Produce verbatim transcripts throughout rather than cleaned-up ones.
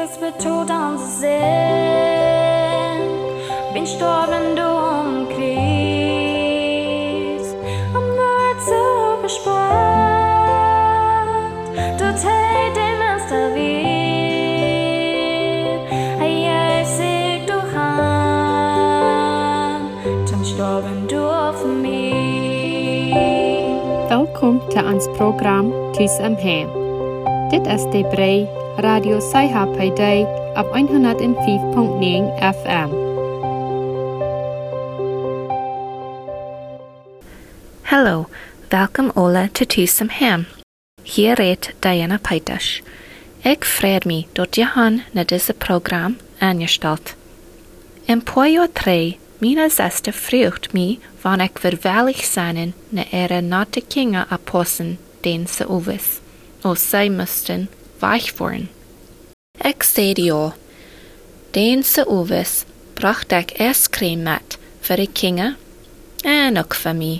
es wird tot an zu sehen. Bin gestorben, du umkreist. Am Wort so bespannt. Du tät dem Meister wie. Hey, ich sieg du han. Zum gestorben, du auf mich. Welkom til ons program Tus om Hem. Dit is de brei Radio Saiha bij dig op honderd vijf komma negen F M. Hallo, welkom alle til Tus om Hem. Hier redt Diana Peiters. Ik vreer me dat je han naar deze program aangesteld. In pojo tre, mina zesde vrucht me van ik verweilig zijn na era natte kinga aposten den ze uwis, o zij moesten weich worden. Ik zei jo, den ze uwis bracht ik ijscream met voor de kinga en ook voor me.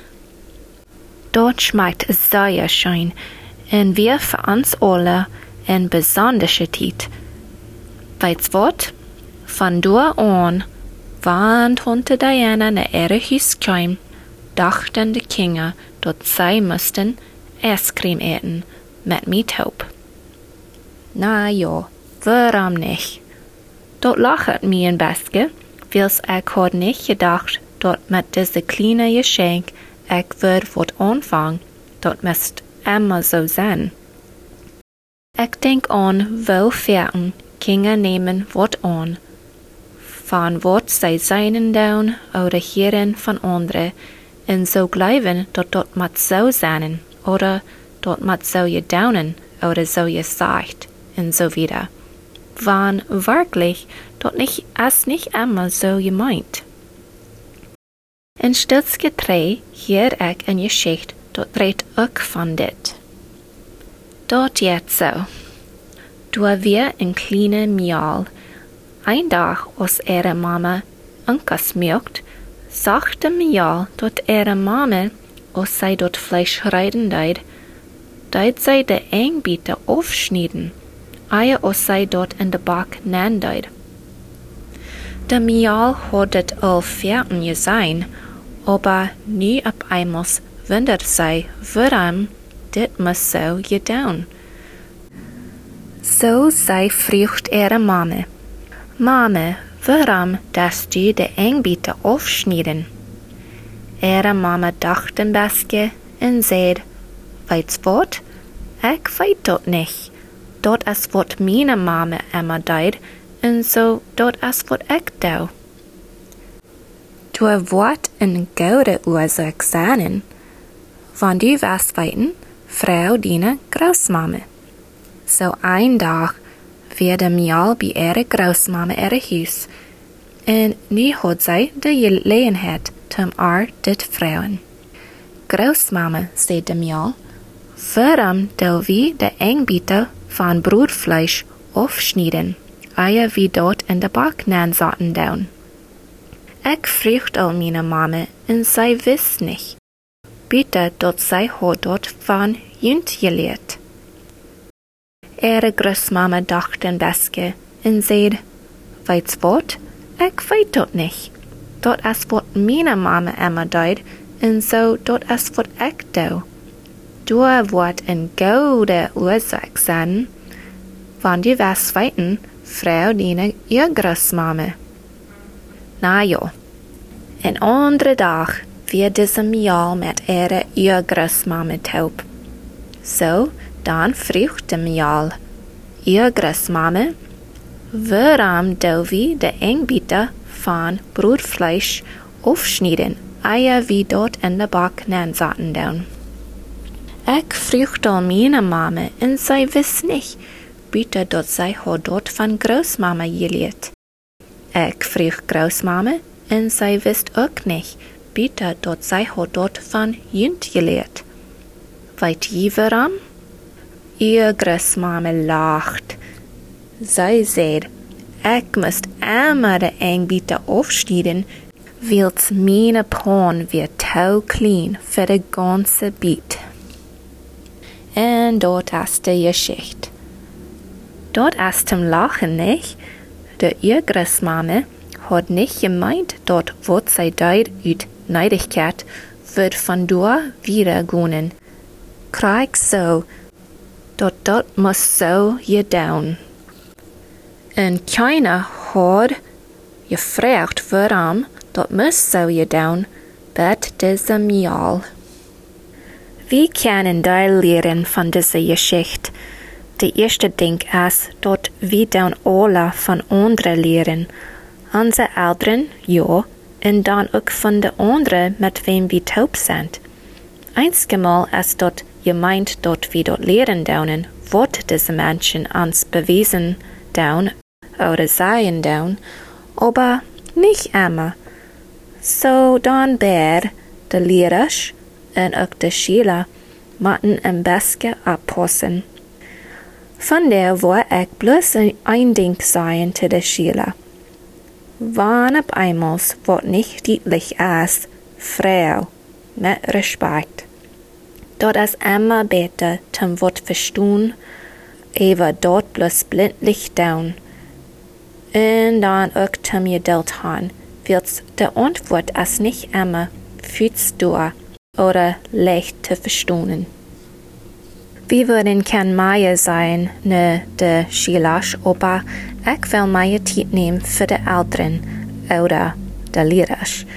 Dort schmeckt es sehr schön, en wir für uns alle en besondere tijd. Weit's wat? Van door aan, want Tante Diana na ihre huis kwam, dachten de Kinder, dat zij moesten ijscream eten met meathoop. Na ja, waarom niet? Dat lachet me een beetje, wils ik had niet gedacht dat met deze kleine geschenk ik weer wat aanvang, dat moest immer zo zijn. Ik denk aan wel verten Kinder nemen wat aan, van wat zij zijn doen oder heren van anderen, en zo geloven dat dat moet zo zijn, oder dat moet zo je doen, oder zo je zegt, en zo wieder. Van werkelijk dat niet als niet immer zo je meint. In stilsje twee hier ik een geschicht dat redt ook van dit. Dat jetzt zo. Door weer een kleine miaal. Ein dag als ihre Mama Unkas milkt, sagte Mial, dat ihre Mama, als zij dat Fleisch reiden deed, deed zij de Engbiete aufschneiden, ehe als zij dat in de bak nemen deed. De Mial had het al fertig gezien, aber nu op einmal wundert zij waarom dit moest zo gedaan. Zo zij vroeg ihre Mama, Mama, waarom darfst du de Engbiete aufschneiden? Ihre Mama dacht een beetje en zei, weit's wat? Ik weet dat niet. Dat is wat mijn mama immer deed, en zo dat is wat ik doe. Du wordt een goede oorzaak zijn, want du was weten, vrouw dine grootmama. Zo een dag vierde Mial bij ihre grootmama ihre huis, en nu had zij de gelegenheid om haar dit vragen. Grootmama, zei de Mial, waarom deel wie de Engbiete van broodvlees afschneiden, ehe wie dat in de bak zaten doen? Ik vroeg al mijn mama, en zij wist niet. Bitte dat zij had dat van junt geleerd. Ihre Großmama dacht een beetje en zei, weit's wat? Ik weet dat niet. Dat is wat mijn mama immer deed, en zo dat is wat ik doe. Du wordt een goede oorzaak zijn, want je was weten, vrouw dine je Großmama. Na ja, een andere dag weer deze Mial met ihre je Großmama taub. Zo, dan vroeg de Mial, ihr Großmama, waarom doe wie de Engbiete van broodvlees aufschneiden, ehe wie dat in de bak zaten doen? Ik vroeg al mijn mama en zij wist niet, bitte dat zij had dat van Großmama geleerd. Ik vroeg Großmama en zij wist ook niet, bitte dat zij had dat van junt geleerd. Weet je waarom? Ihr Großmama lacht. Zij zei, ik moest immer de Engbiete aufschneiden, wils meine Pan weer te klein voor de ganze Biet. En dat is de Geschichte. dort erst zum Lachen nicht. Der ihr Großmame hat nicht gemeint, dort wird sie deid ut Neidigkeit wird von dort wieder gehen. Krieg so, dort dort muss so gedaan. Und keiner hat gefragt, warum dort muss so gedaan, bet diesem Jahr. Wie können die lernen von dieser Geschichte? Die erste Ding ist, dort wir dann alle von anderen lernen. Unsere Eltern, ja, und dann auch von den anderen, mit wem wir taub sind. Einmal ist dort gemeint, dort wir dort lernen daunen, wird diese Menschen uns bewiesen down oder sein down, aber nicht immer. So dann bär, der Lehrer und auch der Schüler müssen am besten abpassen. Von der war ich bloß ein Ding sein zu der Schüler. Wann ab einmal wird nicht deutlich als Frau mit Respekt. Dort ist immer besser zum Wort verstehen, aber dort bloß blindlich down. Und dann auch zum Geduld haben, wird's der Antwort ist nicht immer fürs durch oder leicht zu verstehen. Wir würden kein Meier sein, ne de Schilasch, aber ich will meine Zeit nehmen für die Eltern oder die Lehrer.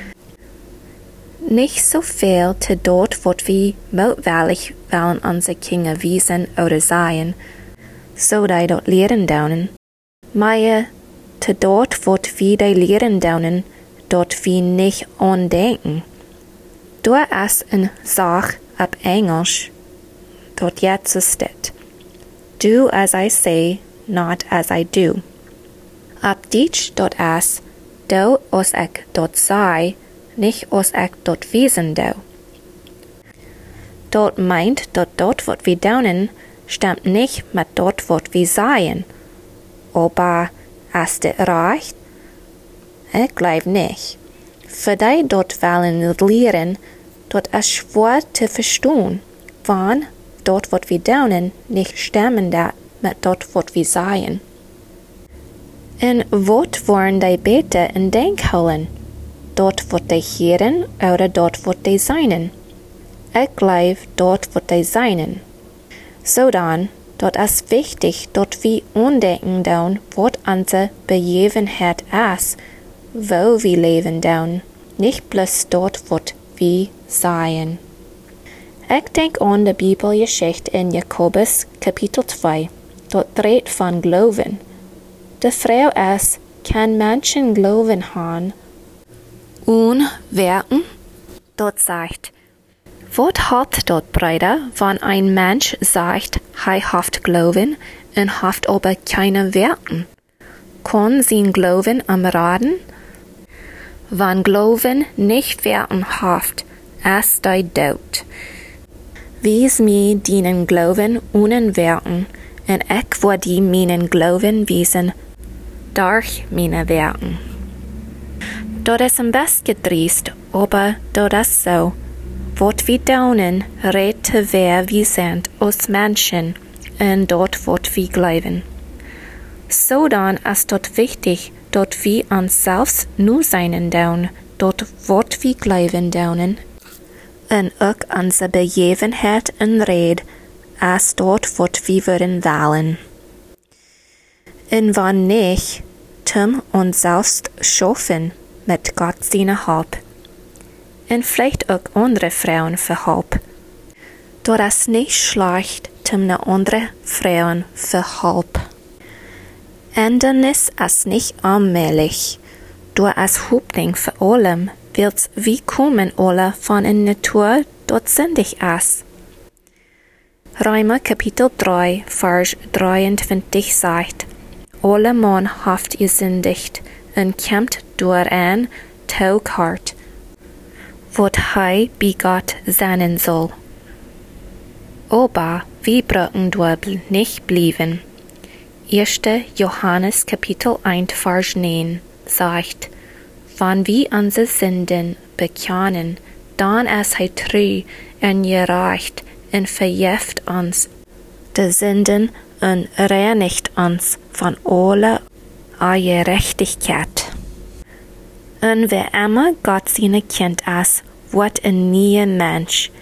Nicht so viel zu dort, wo wir mutwillig wollen unsere Kinder wiesen oder sein, so die dort lehren daunen. Meier zu dort, wo wir die lehren daunen, dort wir nicht andenken. Du ist eine Sache ab Englisch. Dort jetzt ist es. Do as I say, not as I do. Ab Deutsch dort ist, do os ich dort sei, nicht os ich dort wiesen do. Dort meint, dort dort wird wir daunen, stimmt nicht mit dort wird wir seien. Aber ist es recht? Ich glaub nicht. Für die dort wollen lehren, dort ist schwer zu verstehen, wann dort wird wir daunen, nicht stimmen dat mit dort wird wir seien. Und wat wollen die beten in denk holen? Dort wird die hören oder dort wird die seinen? Ich glaub, dort wird die seinen. So dann, dort ist wichtig, dort wir undenken down, wat unsere Begebenheit ist, wo wir leben down, nicht bloß dort wird wir seien. Ich denk an die Bibelgeschichte in Jakobus Kapitel zwei. Dort dreht von Glauben. Die Frau ist, kann Menschen Glauben haben und werken? Dort sagt, was hat dort Brüder, wenn ein Mensch sagt, er hat Glauben und hat aber keine Werken? Kann sein Glauben am Raden? Wenn Glauben nicht Werken hat, ist er tot. Wies mir dienen Glauben ohne Werken, und ich will die meinen Glauben wiesen durch meine Werken. Dort ist am besten gedreist, aber dort ist so. Wat wir daunen, rede wer wir sind als Menschen, und dort wird wir glauben. So dann ist dort wichtig, dort wir uns selbst nur seinen daun, dort wird wir glauben daunen, und auch unsere Begebenheit und Red, als dort wird wir würden wählen. Und wann nicht, zum uns selbst schaffen, mit Gott seiner Hilfe. Und vielleicht auch andere Frauen für Hilfe. Dort ist nicht schlecht, zum andere Frauen für Hilfe. Ändernis ist nicht allmählich. Du als Hauptding für allem willst, wie kommen alle von in Natur dort sündig ist. Römer Kapitel drei, Vers dreiundzwanzig sagt, alle Mann haft gesündigt und kämpft durch ein Taughart, wat hij bei Gott sein soll. Aber wir brauchen dort nicht bleiben. erster Johannes Kapitel eins, Vers neun sagt, wenn wir unsere Sünden bekennen, dann ist er treu und gerecht und vergibt uns die Sünden und reinigt uns von alle Gerechtigkeit. Und wer immer Gott seine Kind ist, wird ein neuer Mensch.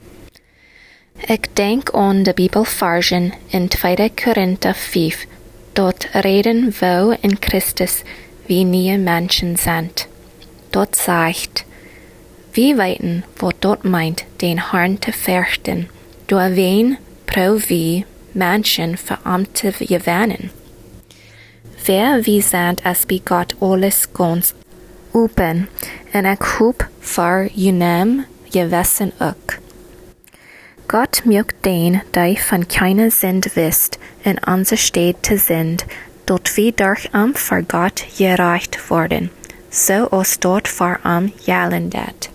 Ich denk an de Bibelversen in tweede Korinther vijf, dort reden wo in Christus wie neue Menschen sind. Dort sagt, wie weiten, wo dort meint, den Herrn zu fürchten, durch wen pro wie Menschen Veramte gewinnen. Wer wie sind es bei Gott alles ganz open, en ich hoop voor jenem gewissen ook. Gott mögt den, die von keiner Sünd wisst, in unser Stadt zu sind, dort wie durch am vor Gott gereicht worden, so aus dort vor am jalendet.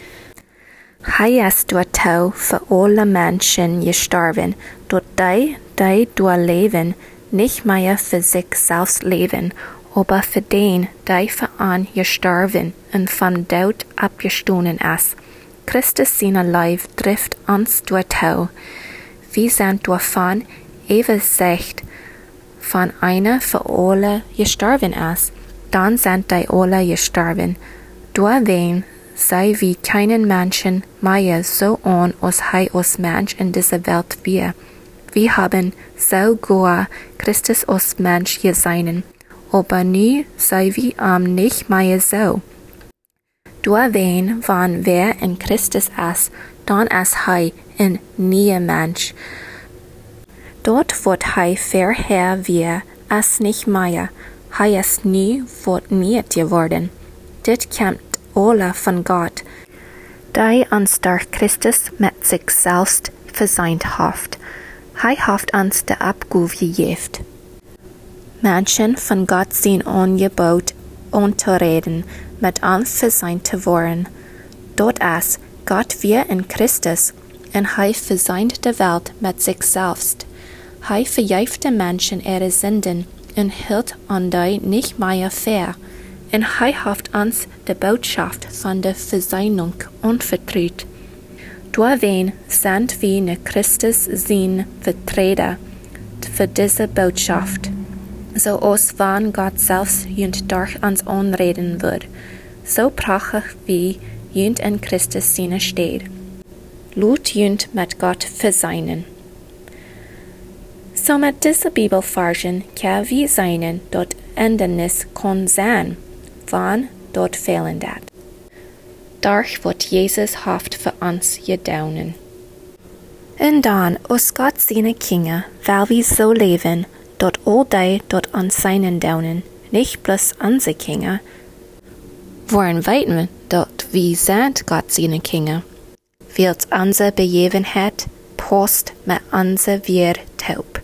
Hij is dort tau für alle Menschen gestorben, dort die, die durch Leben, nicht mehr für sich selbst leben, aber für den, der für an gestorben und vom Tod abgestoßen ist. Christus seine Leib trifft uns dort hau. Wir sind davon Ewigkeit von einer für alle gestorben ist. Dann sind die alle gestorben. Durch wen sei wie keinen Menschen mehr so an, als hij als Mensch in dieser Welt wir. Wir haben sogar Christus als Mensch gesehen, aber nu sei wir am um, nicht mehr so. Durch wen, wann wer in Christus ist, dann ist hij ein neuer Mensch. Dort wird hij verherr wir es nicht mehr. Hij ist nu wird nicht geworden. Dit kommt alle von Gott, die uns durch Christus mit sich selbst versöhnt hat. Hij hat uns de Abgabe gegeben. Menschen von Gott sind angebaut, anzureden, mit uns versöhnt zu werden. Dort ist Gott wir in Christus, und hij versöhnt die Welt mit sich selbst. Hij vergibt den Menschen ihre Sünden und hält an die nicht mehr fair. Und hij hat uns die Botschaft von der Versöhnung anvertraut. Durch wen sind wir in Christus sein Vertreter für diese Botschaft, so als wann Gott selbst jünd durch uns anreden wird, so prachtig wie jünd in Christus seine steht. Lut jünd mit Gott versöhnen. So mit dieser Bibelversen kann wir seinen dort Endernis kann sein, wann dort fehlen dat. Durch wird Jesus Haft für uns gedaunen. Und dann, aus Gott seine Kinder, weil wir so leben, dort all die dort an seinen daunen, nicht bloß unsere Kinder. Worin weiten wir dort, wie sind Gott seine Kinder? Wird unsere Begebenheit post mit unser wir taub.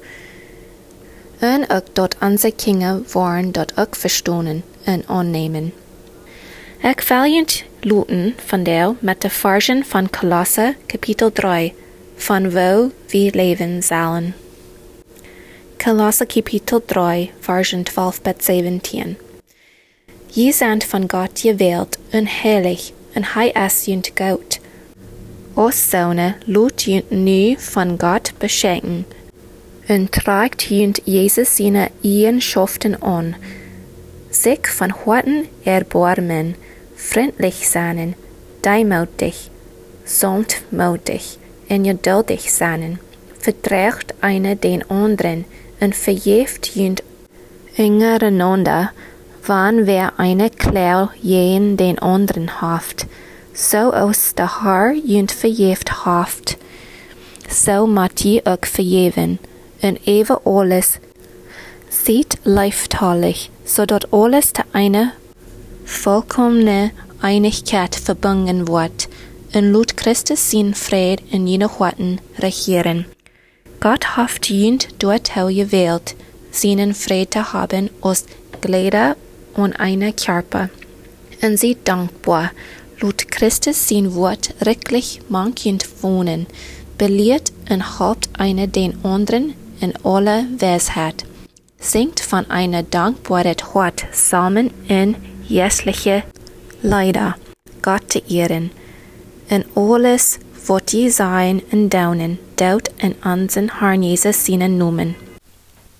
Und auch dort unsere Kinder wollen dort auch verstehen und annehmen. Ich will luten von der mit der Versen von Kolosser Kapitel drei, von wo wir leben sollen. Kolosser Kapitel drei, Versen zwölf bis siebzehn. Je sind von Gott gewählt und heilig, und hij ist jünd gut. Os Söhne lut jünd nu von Gott beschenken, und tragt jünd Jesus seine Eigenschaften an, sich von Horten erbarmen, freundlich sein, demutig, sanftmütig und geduldig sein, verträgt einer den anderen und vergibt jünd untereinander, wann wer eine Klau jeden den anderen haft, so aus der Herr jünd vergibt haft, so mat je auch vergeben, und even alles sieht leiftalig, so dort alles zu einer vollkommene Einigkeit verbunden wird, und lut Christus sein Fried in jene Horten regieren. Gott hat jünd dort gewählt, seinen Fried zu haben aus Glieder und einer Körper. Und sie dankbar, lut Christus sein Wort wirklich mankend wohnen, belehrt und habt einer den anderen in aller Weisheit. Singt von einer dankbaren Hort Psalmen in jässliche Lieder, Gott zu ehren. Und alles, was je sein und daunen, daut in unseren Herrn Jesus seinen Namen.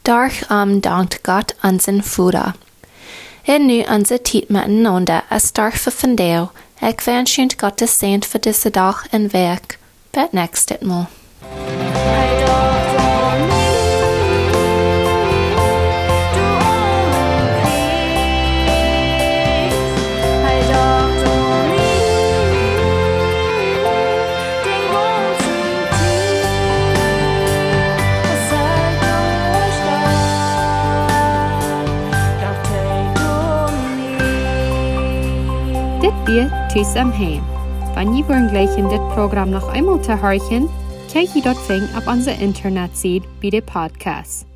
Daarom dankt God unseren Vader. En nu onze tijd miteinander is dag voor vandaag. Ik wens je Gottes zegen voor deze dag en werk. Tot nächstes Mal. Dit weer Thuis am Heim. Wenn ihr wollen gleich in das Programm noch einmal zu hören, könnt ihr dort auf unserer Internetseite bei den Podcasts.